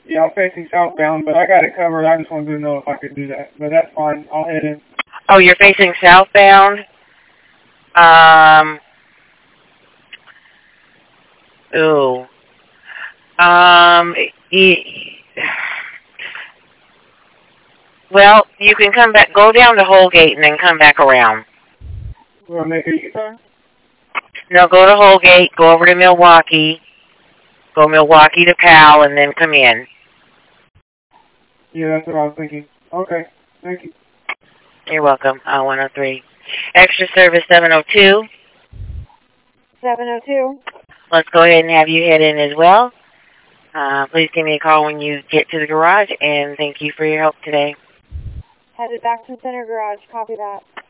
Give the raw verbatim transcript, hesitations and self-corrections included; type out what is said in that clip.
Yeah, I'm facing southbound, but I got it covered. I just wanted to know if I could do that. But that's fine. I'll head in. Oh, you're facing southbound? Um, ooh. Um, y- well, you can come back, go down to Holgate and then come back around. Will I make a U-turn? No, go to Holgate, go over to Milwaukee, go Milwaukee to Powell, and then come in. Yeah, that's what I was thinking. Okay, thank you. You're welcome. Uh, one oh three. Extra service seven oh two. seven oh two. Let's go ahead and have you head in as well. Uh, please give me a call when you get to the garage, and thank you for your help today. Headed back to Center Garage. Copy that.